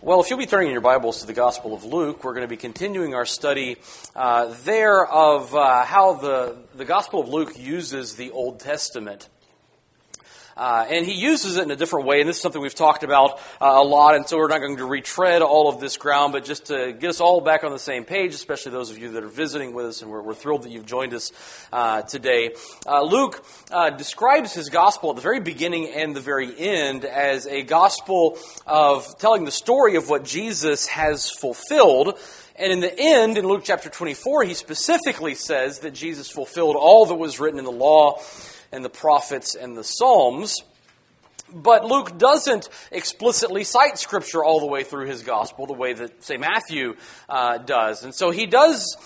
Well, if you'll be turning in your Bibles to the Gospel of Luke, we're going to be continuing our study there of how the Gospel of Luke uses the Old Testament. And he uses it in a different way, and this is something we've talked about a lot, and so we're not going to retread all of this ground, but just to get us all back on the same page, especially those of you that are visiting with us, and we're thrilled that you've joined us today. Luke describes his gospel at the very beginning and the very end as a gospel of telling the story of what Jesus has fulfilled. And in the end, in Luke chapter 24, he specifically says that Jesus fulfilled all that was written in the law and the prophets and the Psalms. But Luke doesn't explicitly cite Scripture all the way through his gospel the way that, say, Matthew does. And so he does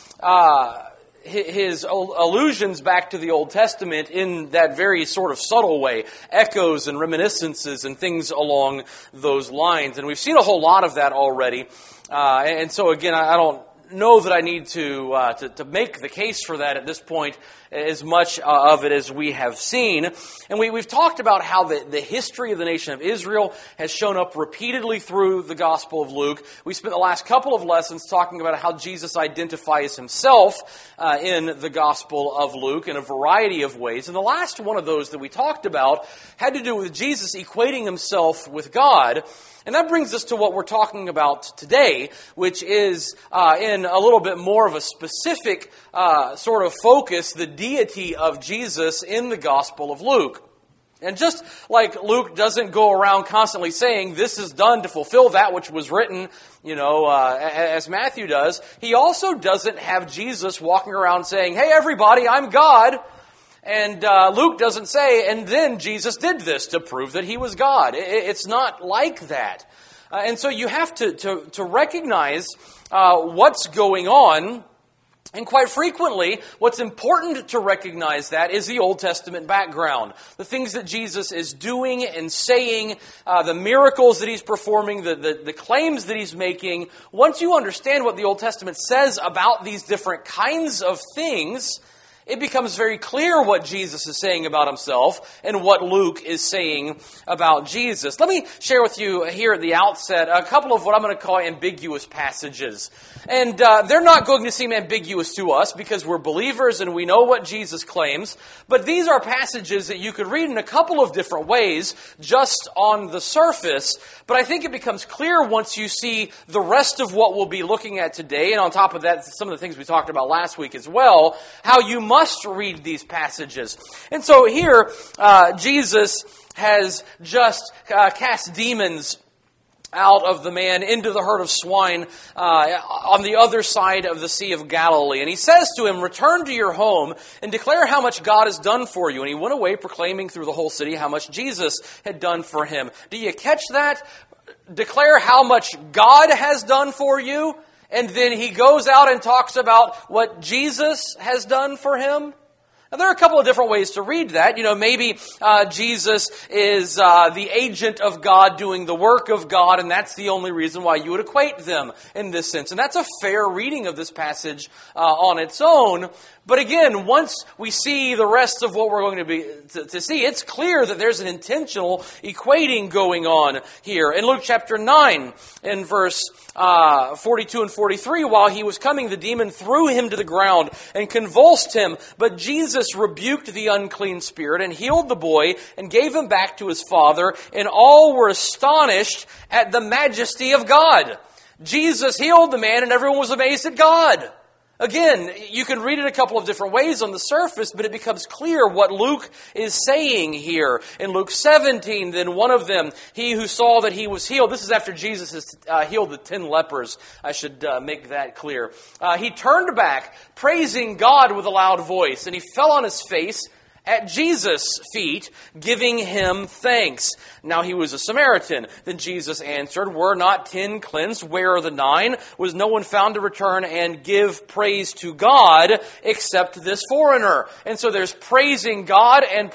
his allusions back to the Old Testament in that very sort of subtle way, echoes and reminiscences and things along those lines. And we've seen a whole lot of that already. And so, again, I don't know that I need to make the case for that at this point, as much of it as we have seen. And we've talked about how the history of the nation of Israel has shown up repeatedly through the Gospel of Luke. We spent the last couple of lessons talking about how Jesus identifies himself in the Gospel of Luke in a variety of ways. And the last one of those that we talked about had to do with Jesus equating himself with God. And that brings us to what we're talking about today, which is in a little bit more of a specific sort of focus, the deity of Jesus in the Gospel of Luke. And just like Luke doesn't go around constantly saying, this is done to fulfill that which was written, as Matthew does, he also doesn't have Jesus walking around saying, hey, everybody, I'm God. And Luke doesn't say, and then Jesus did this to prove that he was God. It's not like that. And so you have to recognize what's going on. And quite frequently, what's important to recognize that is the Old Testament background. The things that Jesus is doing and saying, the miracles that he's performing, the claims that he's making. Once you understand what the Old Testament says about these different kinds of things, it becomes very clear what Jesus is saying about himself and what Luke is saying about Jesus. Let me share with you here at the outset a couple of what I'm going to call ambiguous passages. And they're not going to seem ambiguous to us because we're believers and we know what Jesus claims. But these are passages that you could read in a couple of different ways just on the surface. But I think it becomes clear once you see the rest of what we'll be looking at today. And on top of that, some of the things we talked about last week as well, how you must read these passages. And so here, Jesus has just cast demons out of the man into the herd of swine on the other side of the Sea of Galilee. And he says to him, return to your home and declare how much God has done for you. And he went away proclaiming through the whole city how much Jesus had done for him. Do you catch that? Declare how much God has done for you. And then he goes out and talks about what Jesus has done for him. Now, there are a couple of different ways to read that. Maybe Jesus is the agent of God doing the work of God, and that's the only reason why you would equate them in this sense. And that's a fair reading of this passage on its own. But again, once we see the rest of what we're going to see, it's clear that there's an intentional equating going on here. In Luke chapter 9, in verse 42 and 43, while he was coming, the demon threw him to the ground and convulsed him. But Jesus rebuked the unclean spirit and healed the boy and gave him back to his father. And all were astonished at the majesty of God. Jesus healed the man and everyone was amazed at God. Again, you can read it a couple of different ways on the surface, but it becomes clear what Luke is saying here. In Luke 17, then one of them, he who saw that he was healed, this is after Jesus has healed the 10 lepers, I should make that clear. He turned back, praising God with a loud voice, and he fell on his face at Jesus' feet, giving him thanks. Now he was a Samaritan. Then Jesus answered, were not 10 cleansed? Where are the 9? Was no one found to return and give praise to God except this foreigner? And so there's praising God and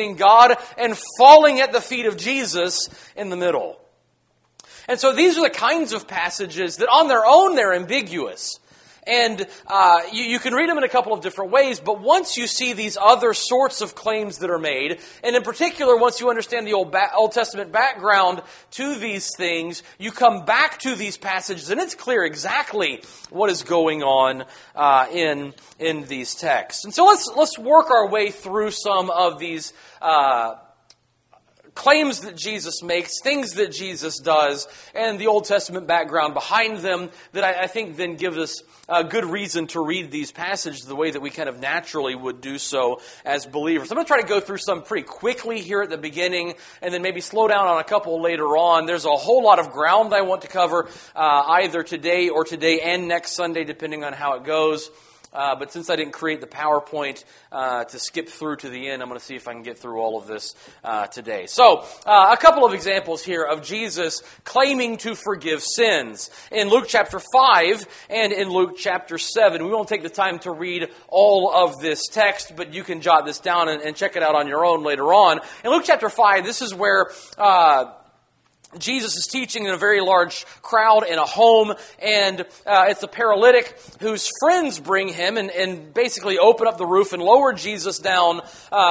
falling at the feet of Jesus in the middle. And so these are the kinds of passages that on their own they're ambiguous. And you can read them in a couple of different ways, but once you see these other sorts of claims that are made, and in particular, once you understand the Old Testament background to these things, you come back to these passages, and it's clear exactly what is going on in these texts. And so let's work our way through some of these claims that Jesus makes, things that Jesus does, and the Old Testament background behind them that I think then give us a good reason to read these passages the way that we kind of naturally would do so as believers. I'm going to try to go through some pretty quickly here at the beginning, and then maybe slow down on a couple later on. There's a whole lot of ground I want to cover either today and next Sunday, depending on how it goes. But since I didn't create the PowerPoint to skip through to the end, I'm going to see if I can get through all of this today. So, a couple of examples here of Jesus claiming to forgive sins. In Luke chapter 5 and in Luke chapter 7. We won't take the time to read all of this text, but you can jot this down and check it out on your own later on. In Luke chapter 5, this is where Jesus is teaching in a very large crowd in a home, and it's a paralytic whose friends bring him and basically open up the roof and lower Jesus down,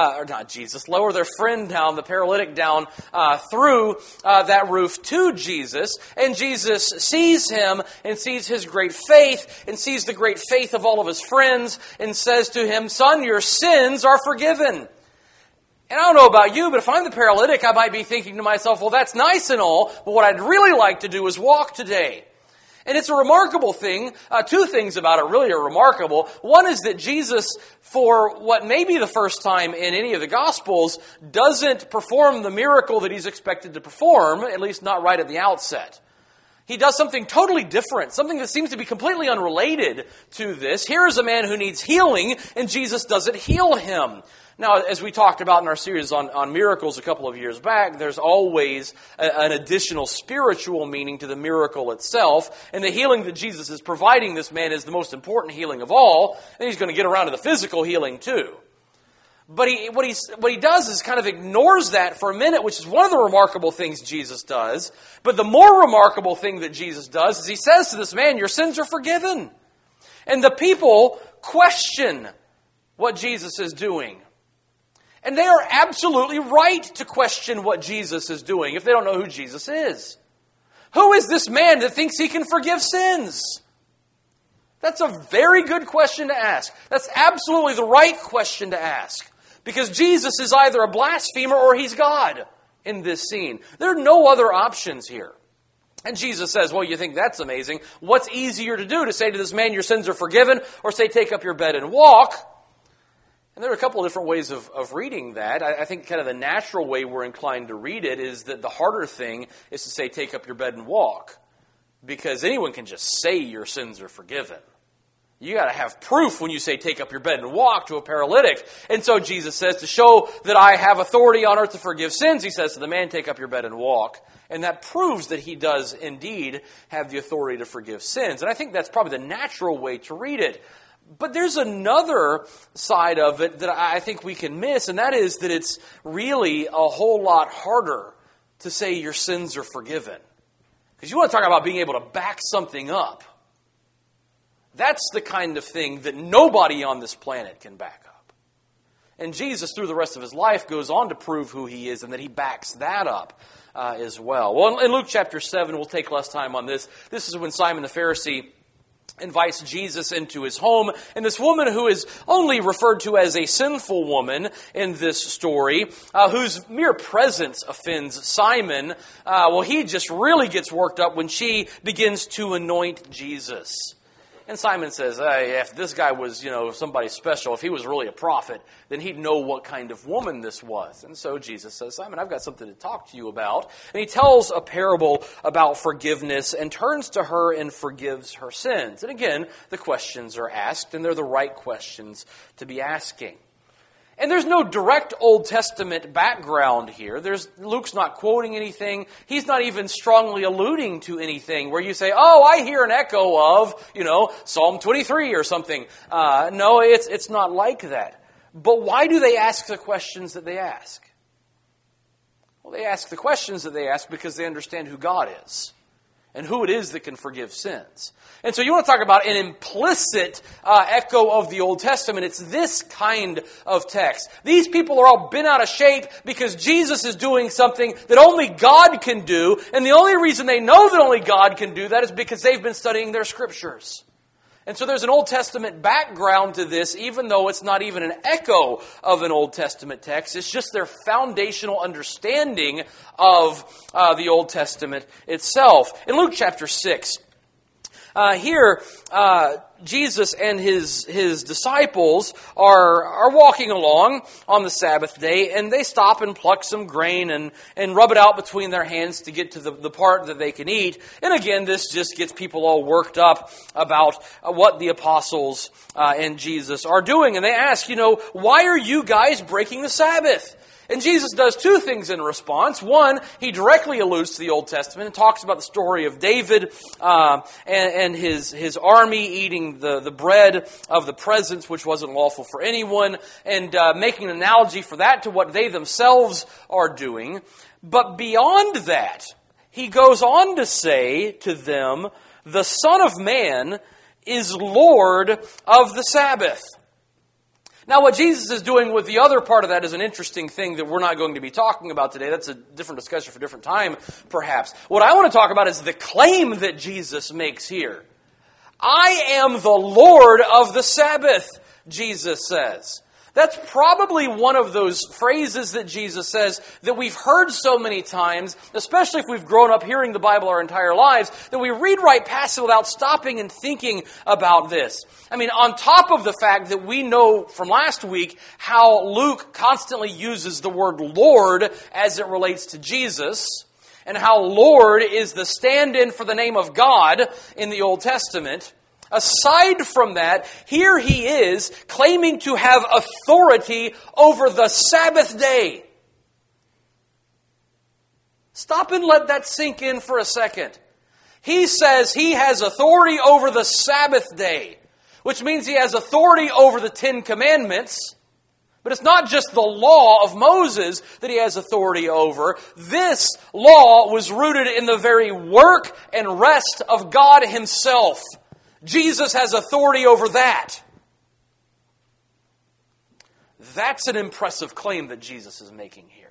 lower their friend down, the paralytic down through that roof to Jesus. And Jesus sees him and sees his great faith and sees the great faith of all of his friends and says to him, "Son, your sins are forgiven." And I don't know about you, but if I'm the paralytic, I might be thinking to myself, well, that's nice and all, but what I'd really like to do is walk today. And it's a remarkable thing. Two things about it really are remarkable. One is that Jesus, for what may be the first time in any of the Gospels, doesn't perform the miracle that he's expected to perform, at least not right at the outset. He does something totally different, something that seems to be completely unrelated to this. Here is a man who needs healing, and Jesus doesn't heal him. Now, as we talked about in our series on miracles a couple of years back, there's always an additional spiritual meaning to the miracle itself. And the healing that Jesus is providing this man is the most important healing of all. And he's going to get around to the physical healing too. But what he does is kind of ignores that for a minute, which is one of the remarkable things Jesus does. But the more remarkable thing that Jesus does is he says to this man, "Your sins are forgiven." And the people question what Jesus is doing. And they are absolutely right to question what Jesus is doing if they don't know who Jesus is. Who is this man that thinks he can forgive sins? That's a very good question to ask. That's absolutely the right question to ask. Because Jesus is either a blasphemer or he's God in this scene. There are no other options here. And Jesus says, well, you think that's amazing. What's easier to do? To say to this man, "Your sins are forgiven," or say, "Take up your bed and walk"? And there are a couple of different ways of reading that. I think kind of the natural way we're inclined to read it is that the harder thing is to say, "Take up your bed and walk." Because anyone can just say your sins are forgiven. You got to have proof when you say, "Take up your bed and walk" to a paralytic. And so Jesus says, to show that I have authority on earth to forgive sins, he says to the man, "Take up your bed and walk." And that proves that he does indeed have the authority to forgive sins. And I think that's probably the natural way to read it. But there's another side of it that I think we can miss, and that is that it's really a whole lot harder to say your sins are forgiven. Because you want to talk about being able to back something up. That's the kind of thing that nobody on this planet can back up. And Jesus, through the rest of his life, goes on to prove who he is and that he backs that up as well. Well, in Luke chapter 7, we'll take less time on this. This is when Simon the Pharisee invites Jesus into his home, and this woman who is only referred to as a sinful woman in this story, whose mere presence offends Simon, he just really gets worked up when she begins to anoint Jesus. And Simon says, "Hey, if this guy was, somebody special, if he was really a prophet, then he'd know what kind of woman this was." And so Jesus says, "Simon, I've got something to talk to you about." And he tells a parable about forgiveness and turns to her and forgives her sins. And again, the questions are asked, and they're the right questions to be asking. And there's no direct Old Testament background here. Luke's not quoting anything. He's not even strongly alluding to anything where you say, "Oh, I hear an echo of, Psalm 23 or something." No, it's not like that. But why do they ask the questions that they ask? Well, they ask the questions that they ask because they understand who God is. and who it is that can forgive sins. And so you want to talk about an implicit echo of the Old Testament. It's this kind of text. These people are all bent out of shape because Jesus is doing something that only God can do. And the only reason they know that only God can do that is because they've been studying their Scriptures. And so there's an Old Testament background to this, even though it's not even an echo of an Old Testament text. It's just their foundational understanding of the Old Testament itself. In Luke chapter 6, here, Jesus and his disciples are walking along on the Sabbath day, and they stop and pluck some grain and rub it out between their hands to get to the part that they can eat. And again, this just gets people all worked up about what the apostles and Jesus are doing. And they ask, why are you guys breaking the Sabbath? And Jesus does two things in response. One, he directly alludes to the Old Testament and talks about the story of David and his army eating the bread of the presence, which wasn't lawful for anyone, and making an analogy for that to what they themselves are doing. But beyond that, he goes on to say to them, the Son of Man is Lord of the Sabbath. Now, what Jesus is doing with the other part of that is an interesting thing that we're not going to be talking about today. That's a different discussion for a different time, perhaps. What I want to talk about is the claim that Jesus makes here. I am the Lord of the Sabbath, Jesus says. That's probably one of those phrases that Jesus says that we've heard so many times, especially if we've grown up hearing the Bible our entire lives, that we read right past it without stopping and thinking about this. I mean, on top of the fact that we know from last week how Luke constantly uses the word Lord as it relates to Jesus, and how Lord is the stand-in for the name of God in the Old Testament. Aside from that, here he is claiming to have authority over the Sabbath day. Stop and let that sink in for a second. He says he has authority over the Sabbath day, which means he has authority over the Ten Commandments. But it's not just the law of Moses that he has authority over. This law was rooted in the very work and rest of God himself. Jesus has authority over that. That's an impressive claim that Jesus is making here.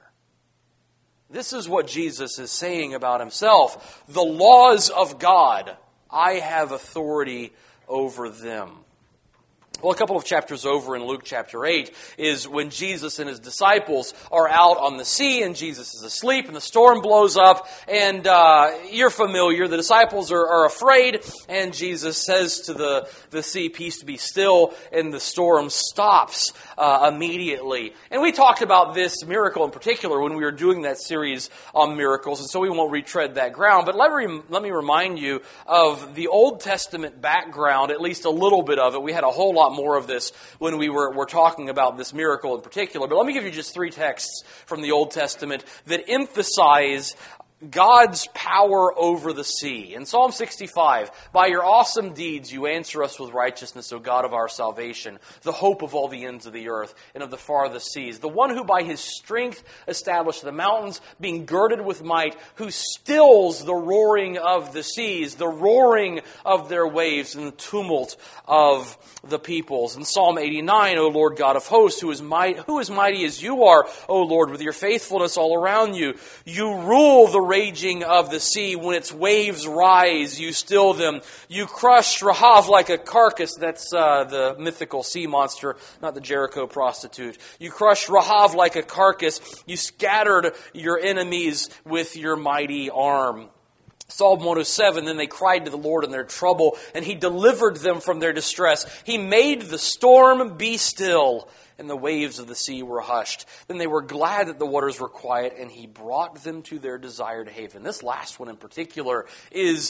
This is what Jesus is saying about himself. The laws of God, I have authority over them. Well, a couple of chapters over in Luke chapter 8 is when Jesus and his disciples are out on the sea and Jesus is asleep and the storm blows up and you're familiar. The disciples are afraid and Jesus says to the sea, peace be still, and the storm stops immediately. And we talked about this miracle in particular when we were doing that series on miracles, and so we won't retread that ground. But let me remind you of the Old Testament background, at least a little bit of it. We had a whole lot more of this when we were talking about this miracle in particular. But let me give you just 3 texts from the Old Testament that emphasize God's power over the sea. In Psalm 65, by your awesome deeds you answer us with righteousness, O God of our salvation, the hope of all the ends of the earth and of the farthest seas, the one who by his strength established the mountains, being girded with might, who stills the roaring of the seas, the roaring of their waves and the tumult of the peoples. In Psalm 89, O Lord God of hosts, who is mighty as you are, O Lord, with your faithfulness all around you. You rule the raging of the sea. When its waves rise, you still them. You crush Rahav like a carcass. That's the mythical sea monster, not the Jericho prostitute. You crush Rahav like a carcass. You scattered your enemies with your mighty arm. Psalm 107, then they cried to the Lord in their trouble, and He delivered them from their distress. He made the storm be still, and the waves of the sea were hushed. Then they were glad that the waters were quiet, and He brought them to their desired haven. This last one in particular is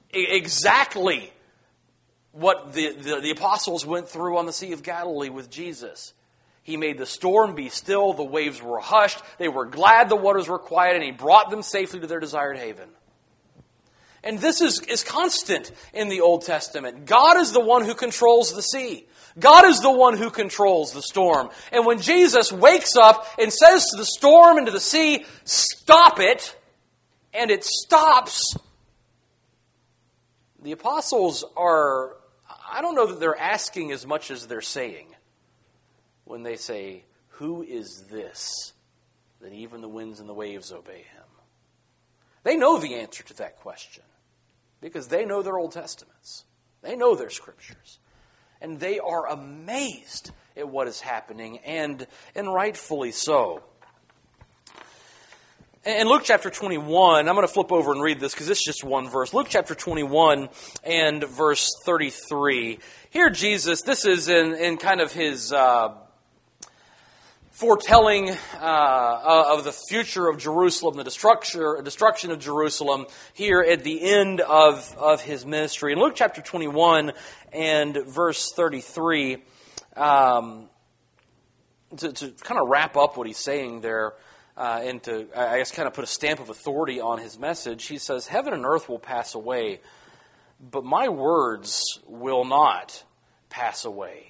exactly what the apostles went through on the Sea of Galilee with Jesus. He made the storm be still, the waves were hushed, they were glad the waters were quiet, and He brought them safely to their desired haven. And this is constant in the Old Testament. God is the one who controls the sea. God is the one who controls the storm. And when Jesus wakes up and says to the storm and to the sea, stop it, and it stops, the apostles are, I don't know that they're asking as much as they're saying when they say, "Who is this that even the winds and the waves obey him?" They know the answer to that question because they know their Old Testaments. They know their Scriptures. And they are amazed at what is happening, and rightfully so. In Luke chapter 21, I'm going to flip over and read this because it's just one verse. Luke chapter 21 and verse 33. Here Jesus, this is in kind of his foretelling of the future of Jerusalem, the destruction of Jerusalem here at the end of his ministry. In Luke chapter 21 and verse 33, to kind of wrap up what he's saying there, and to, I guess, kind of put a stamp of authority on his message, he says, "Heaven and earth will pass away, but my words will not pass away."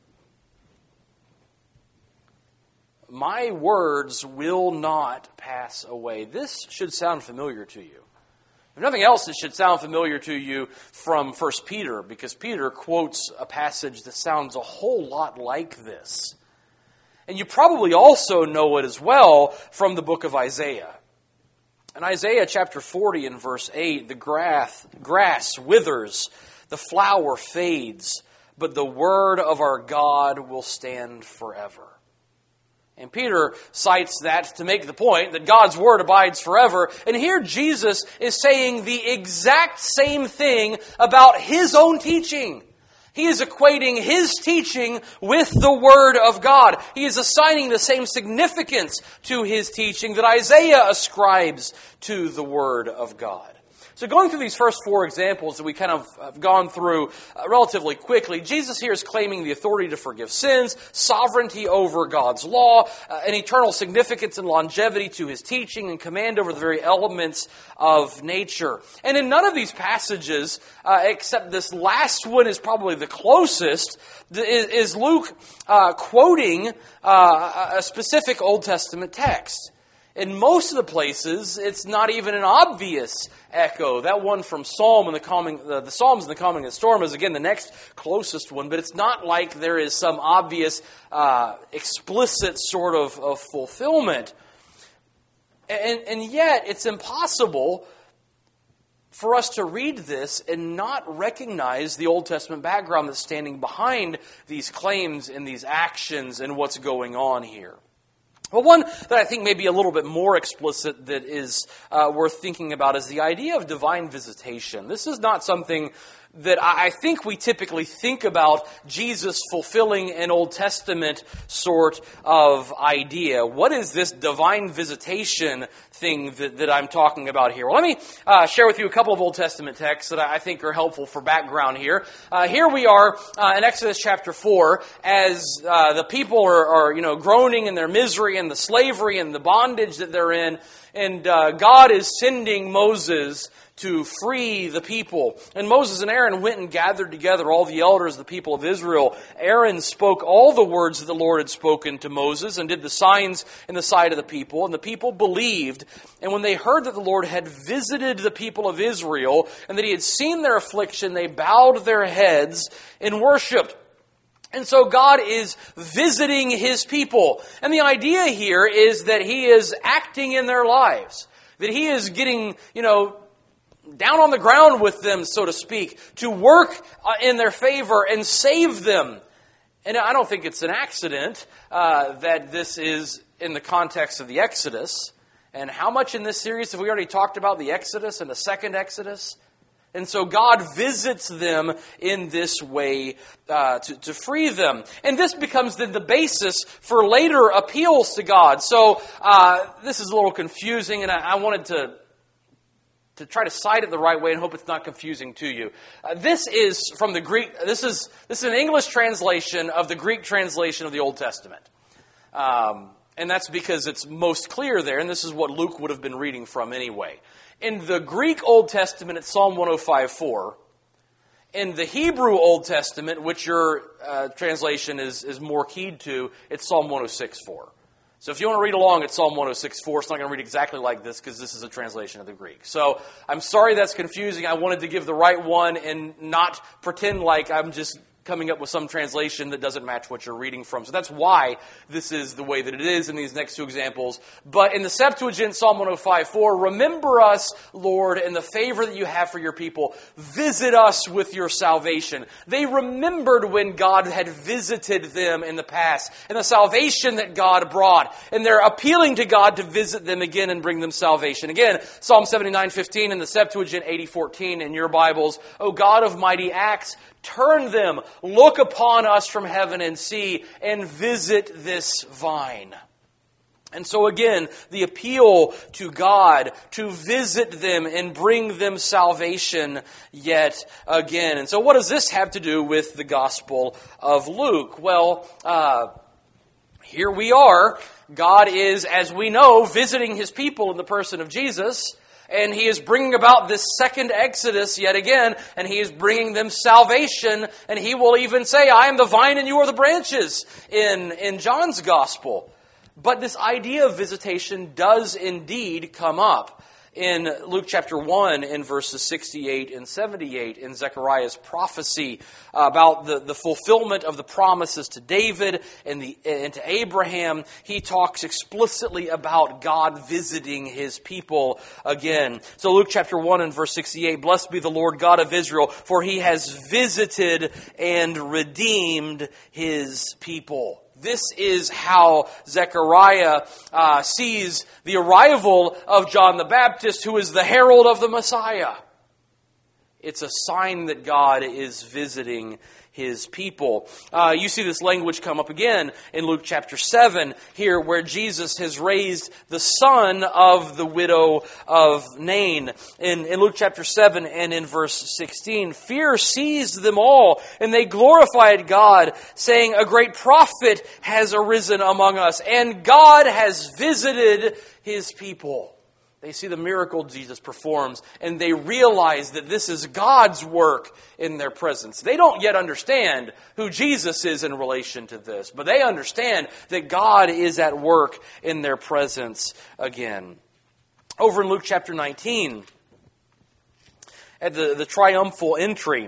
My words will not pass away. This should sound familiar to you. If nothing else, it should sound familiar to you from 1 Peter, because Peter quotes a passage that sounds a whole lot like this. And you probably also know it as well from the book of Isaiah. In Isaiah chapter 40 and verse 8, the grass withers, the flower fades, but the word of our God will stand forever. And Peter cites that to make the point that God's Word abides forever. And here Jesus is saying the exact same thing about His own teaching. He is equating His teaching with the Word of God. He is assigning the same significance to His teaching that Isaiah ascribes to the Word of God. So going through these first four examples that we kind of have gone through relatively quickly, Jesus here is claiming the authority to forgive sins, sovereignty over God's law, an eternal significance and longevity to His teaching, and command over the very elements of nature. And in none of these passages, except this last one is probably the closest, is Luke quoting a specific Old Testament text. In most of the places, it's not even an obvious echo. That one from Psalm and the Psalms and the Calming of the Storm is, again, the next closest one. But it's not like there is some obvious, explicit sort of fulfillment. And yet, it's impossible for us to read this and not recognize the Old Testament background that's standing behind these claims and these actions and what's going on here. But one that I think may be a little bit more explicit that is worth thinking about is the idea of divine visitation. This is not something that I think we typically think about Jesus fulfilling an Old Testament sort of idea. What is this divine visitation thing that I'm talking about here? Well, let me share with you a couple of Old Testament texts that I think are helpful for background here. Here we are in Exodus chapter 4 as the people are groaning in their misery and the slavery and the bondage that they're in. And God is sending Moses to free the people. And Moses and Aaron went and gathered together all the elders of the people of Israel. Aaron spoke all the words that the Lord had spoken to Moses and did the signs in the sight of the people. And the people believed. And when they heard that the Lord had visited the people of Israel and that He had seen their affliction, they bowed their heads and worshipped. And so God is visiting His people. And the idea here is that He is acting in their lives. That He is getting, down on the ground with them, so to speak, to work in their favor and save them. And I don't think it's an accident that this is in the context of the Exodus. And how much in this series have we already talked about the Exodus and the second Exodus? And so God visits them in this way to free them. And this becomes then the basis for later appeals to God. So this is a little confusing, and I wanted to try to cite it the right way and hope it's not confusing to you. This is from the Greek. This is an English translation of the Greek translation of the Old Testament. And that's because it's most clear there, and this is what Luke would have been reading from anyway. In the Greek Old Testament, it's Psalm 105:4. In the Hebrew Old Testament, which your translation is more keyed to, it's Psalm 106:4. So if you want to read along at Psalm 106:4, it's not going to read exactly like this because this is a translation of the Greek. So I'm sorry that's confusing. I wanted to give the right one and not pretend like I'm just coming up with some translation that doesn't match what you're reading from. So that's why this is the way that it is in these next two examples. But in the Septuagint, Psalm 105:4, remember us, Lord, and the favor that you have for your people. Visit us with your salvation. They remembered when God had visited them in the past and the salvation that God brought. And they're appealing to God to visit them again and bring them salvation. Again, Psalm 79:15 in the Septuagint, 80:14 in your Bibles. O God of mighty acts, turn them, look upon us from heaven and see, and visit this vine. And so again, the appeal to God to visit them and bring them salvation yet again. And so what does this have to do with the Gospel of Luke? Well, here we are. God is, as we know, visiting His people in the person of Jesus. And He is bringing about this second Exodus yet again, and He is bringing them salvation, and He will even say, I am the vine and you are the branches in John's Gospel. But this idea of visitation does indeed come up in Luke chapter 1 in verses 68 and 78 in Zechariah's prophecy about the fulfillment of the promises to David and to Abraham. He talks explicitly about God visiting His people again. So Luke chapter 1 and verse 68, blessed be the Lord God of Israel, for He has visited and redeemed His people. This is how Zechariah sees the arrival of John the Baptist, who is the herald of the Messiah. It's a sign that God is visiting His people. You see this language come up again in Luke chapter 7 here, where Jesus has raised the son of the widow of Nain. In Luke chapter 7 and in verse 16, fear seized them all, and they glorified God, saying, a great prophet has arisen among us, and God has visited His people. They see the miracle Jesus performs, and they realize that this is God's work in their presence. They don't yet understand who Jesus is in relation to this, but they understand that God is at work in their presence again. Over in Luke chapter 19, at the triumphal entry,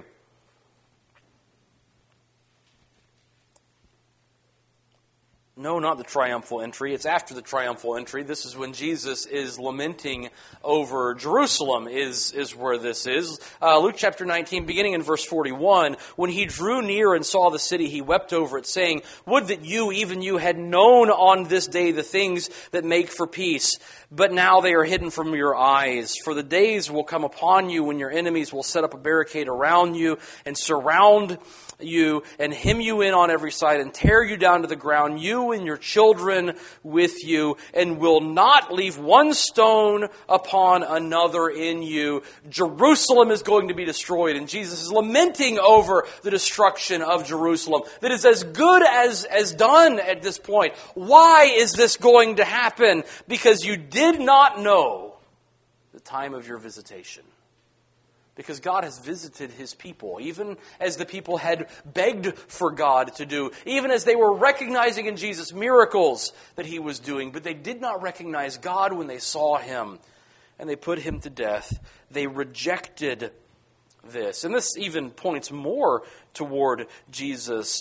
no, not the triumphal entry. It's after the triumphal entry. This is when Jesus is lamenting over Jerusalem, is where this is. Luke chapter 19, beginning in verse 41, when He drew near and saw the city, He wept over it, saying, would that you, even you, had known on this day the things that make for peace. But now they are hidden from your eyes. For the days will come upon you when your enemies will set up a barricade around you and surround you and hem you in on every side and tear you down to the ground, you and your children with you, and will not leave one stone upon another in you. Jerusalem is going to be destroyed, and Jesus is lamenting over the destruction of Jerusalem that is as good as done at this point. Why is this going to happen? Because you did not know the time of your visitation. Because God has visited His people, even as the people had begged for God to do, even as they were recognizing in Jesus miracles that He was doing, but they did not recognize God when they saw Him, and they put Him to death. They rejected this. And this even points more toward Jesus'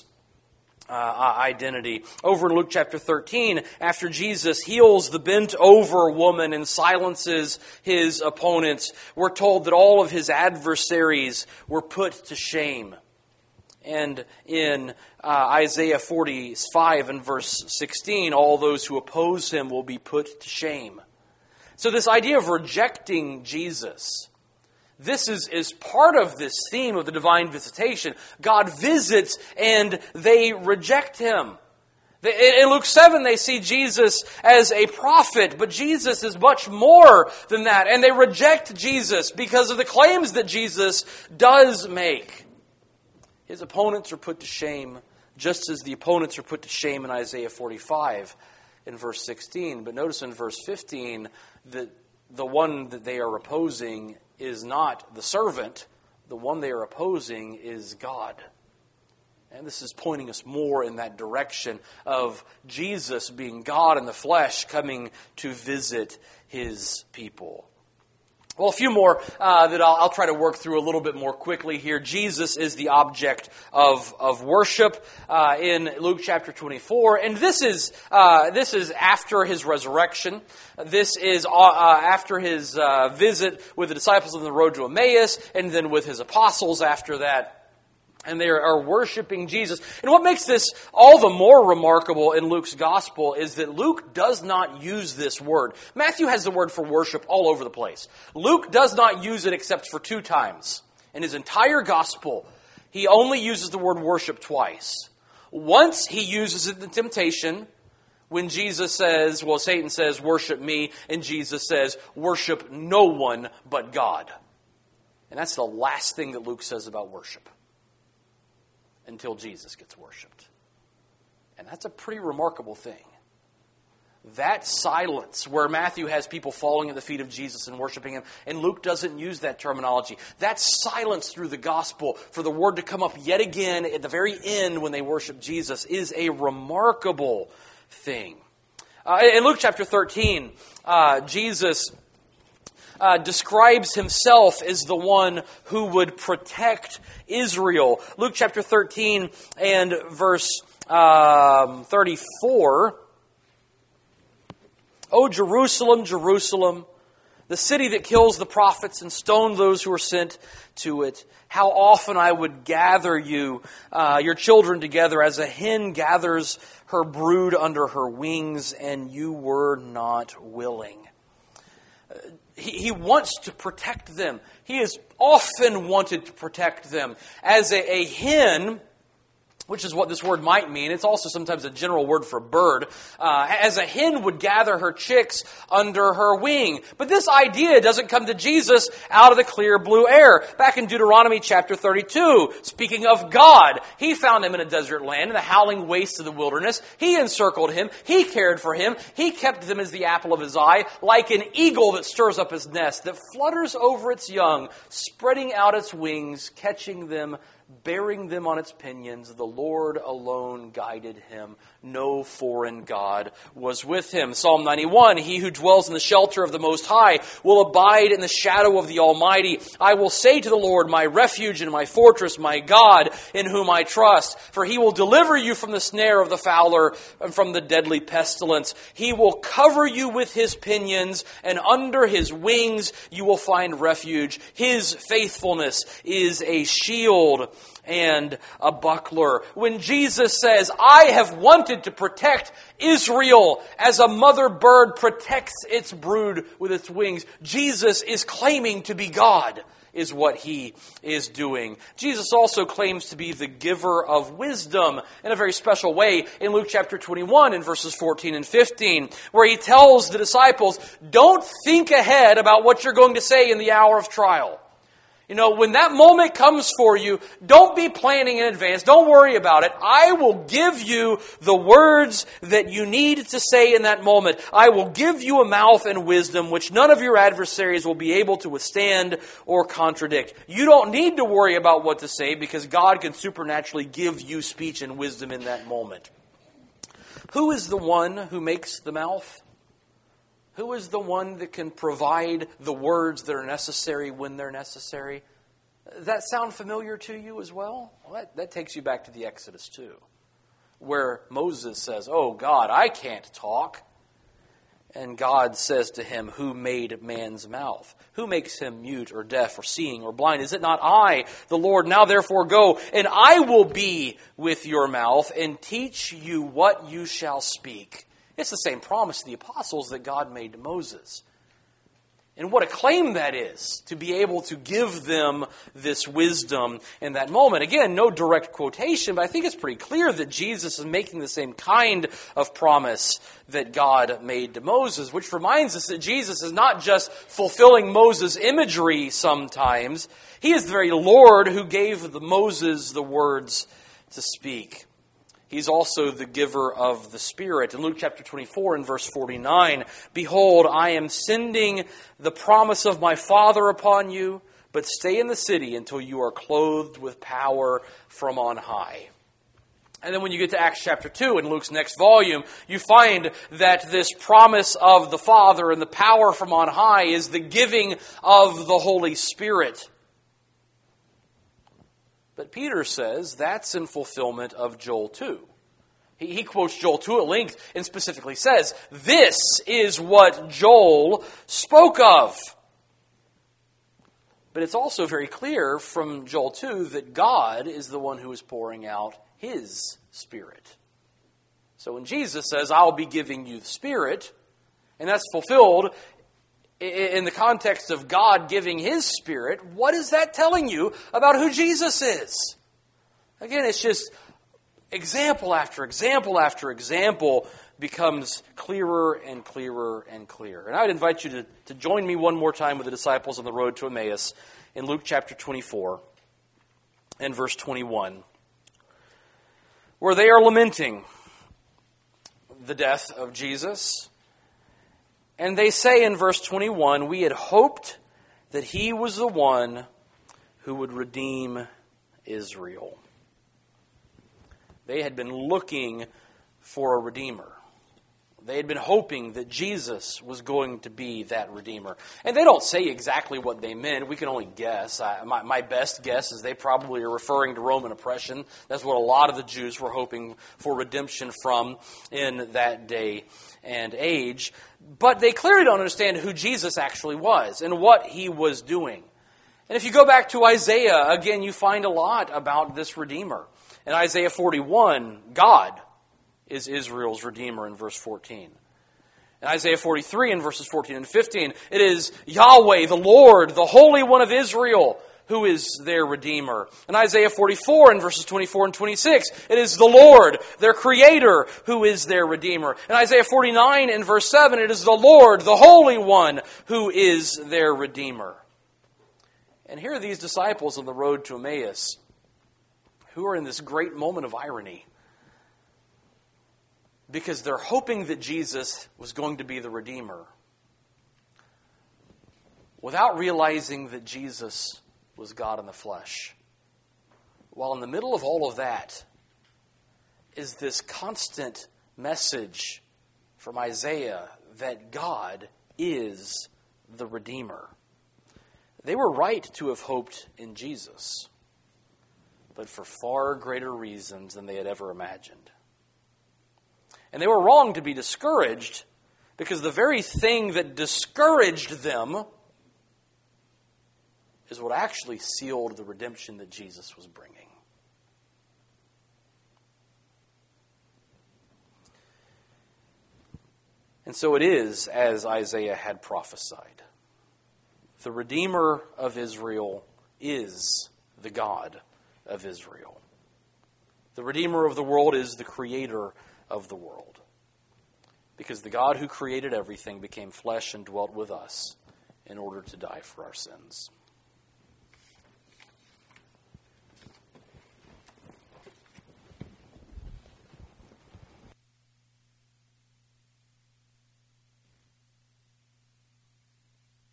identity. Over in Luke chapter 13, after Jesus heals the bent-over woman and silences his opponents, we're told that all of his adversaries were put to shame. And in Isaiah 45 and verse 16, all those who oppose Him will be put to shame. So this idea of rejecting Jesus, this is part of this theme of the divine visitation. God visits and they reject Him. In Luke 7, they see Jesus as a prophet, but Jesus is much more than that. And they reject Jesus because of the claims that Jesus does make. His opponents are put to shame, just as the opponents are put to shame in Isaiah 45 in verse 16. But notice in verse 15 that the one that they are opposing is not the servant. The one they are opposing is God. And this is pointing us more in that direction of Jesus being God in the flesh, coming to visit his people. Well, a few more that I'll try to work through a little bit more quickly here. Jesus is the object of worship in Luke chapter 24, and this is after his resurrection. This is after his visit with the disciples on the road to Emmaus, and then with his apostles after that. And they are worshiping Jesus. And what makes this all the more remarkable in Luke's gospel is that Luke does not use this word. Matthew has the word for worship all over the place. Luke does not use it except for 2 times. In his entire gospel, he only uses the word worship twice. Once he uses it in the temptation, when Jesus says, well, Satan says, worship me, and Jesus says, worship no one but God. And that's the last thing that Luke says about worship, until Jesus gets worshipped. And that's a pretty remarkable thing. That silence where Matthew has people falling at the feet of Jesus and worshiping him, and Luke doesn't use that terminology. That silence through the gospel for the word to come up yet again at the very end when they worship Jesus is a remarkable thing. In Luke chapter 13, Jesus describes himself as the one who would protect Israel. Luke chapter 13 and verse 34. O Jerusalem, Jerusalem, the city that kills the prophets and stones those who are sent to it. How often I would gather you, your children together, as a hen gathers her brood under her wings, and you were not willing. He wants to protect them. He has often wanted to protect them. As a hen, which is what this word might mean, it's also sometimes a general word for a bird, as a hen would gather her chicks under her wing. But this idea doesn't come to Jesus out of the clear blue air. Back in Deuteronomy chapter 32, speaking of God, he found him in a desert land, in the howling wastes of the wilderness. He encircled him. He cared for him. He kept them as the apple of his eye, like an eagle that stirs up his nest, that flutters over its young, spreading out its wings, catching them, bearing them on its pinions. The Lord alone guided him. No foreign God was with him. Psalm 91, he who dwells in the shelter of the Most High will abide in the shadow of the Almighty. I will say to the Lord, my refuge and my fortress, my God, in whom I trust. For he will deliver you from the snare of the fowler and from the deadly pestilence. He will cover you with his pinions, and under his wings you will find refuge. His faithfulness is a shield and a buckler. When Jesus says, I have wanted to protect Israel as a mother bird protects its brood with its wings, Jesus is claiming to be God, is what he is doing. Jesus also claims to be the giver of wisdom in a very special way in Luke chapter 21 in verses 14 and 15, where he tells the disciples, don't think ahead about what you're going to say in the hour of trial. You know, when that moment comes for you, don't be planning in advance. Don't worry about it. I will give you the words that you need to say in that moment. I will give you a mouth and wisdom which none of your adversaries will be able to withstand or contradict. You don't need to worry about what to say because God can supernaturally give you speech and wisdom in that moment. Who is the one who makes the mouth? Who is the one that can provide the words that are necessary when they're necessary? That sound familiar to you as well? Well, that takes you back to the Exodus too, where Moses says, oh God, I can't talk. And God says to him, who made man's mouth? Who makes him mute or deaf or seeing or blind? Is it not I, the Lord? Now therefore go, and I will be with your mouth and teach you what you shall speak. It's the same promise to the apostles that God made to Moses. And what a claim that is, to be able to give them this wisdom in that moment. Again, no direct quotation, but I think it's pretty clear that Jesus is making the same kind of promise that God made to Moses, which reminds us that Jesus is not just fulfilling Moses' imagery sometimes. He is the very Lord who gave Moses the words to speak. He's also the giver of the Spirit. In Luke chapter 24 and verse 49, behold, I am sending the promise of my Father upon you, but stay in the city until you are clothed with power from on high. And then when you get to Acts chapter 2 in Luke's next volume, you find that this promise of the Father and the power from on high is the giving of the Holy Spirit. But Peter says that's in fulfillment of Joel 2. He quotes Joel 2 at length and specifically says, this is what Joel spoke of. But it's also very clear from Joel 2 that God is the one who is pouring out His Spirit. So when Jesus says, I'll be giving you the Spirit, and that's fulfilled in the context of God giving His Spirit, what is that telling you about who Jesus is? Again, it's just example after example after example becomes clearer and clearer and clearer. And I would invite you to join me one more time with the disciples on the road to Emmaus in Luke chapter 24 and verse 21, where they are lamenting the death of Jesus. And they say in verse 21, we had hoped that He was the one who would redeem Israel. They had been looking for a Redeemer. They had been hoping that Jesus was going to be that Redeemer. And they don't say exactly what they meant. We can only guess. My best guess is they probably are referring to Roman oppression. That's what a lot of the Jews were hoping for redemption from in that day and age. But they clearly don't understand who Jesus actually was and what He was doing. And if you go back to Isaiah, again, you find a lot about this Redeemer. In Isaiah 41, God is Israel's Redeemer in verse 14. In Isaiah 43 in verses 14 and 15, it is Yahweh, the Lord, the Holy One of Israel, who is their Redeemer. In Isaiah 44 in verses 24 and 26, it is the Lord, their Creator, who is their Redeemer. In Isaiah 49 in verse 7, it is the Lord, the Holy One, who is their Redeemer. And here are these disciples on the road to Emmaus, who are in this great moment of irony, because they're hoping that Jesus was going to be the Redeemer, without realizing that Jesus was God in the flesh. While in the middle of all of that is this constant message from Isaiah that God is the Redeemer. They were right to have hoped in Jesus, but for far greater reasons than they had ever imagined. And they were wrong to be discouraged, because the very thing that discouraged them is what actually sealed the redemption that Jesus was bringing. And so it is as Isaiah had prophesied. The Redeemer of Israel is the God of Israel. The Redeemer of the world is the Creator of the world. Because the God who created everything became flesh and dwelt with us in order to die for our sins.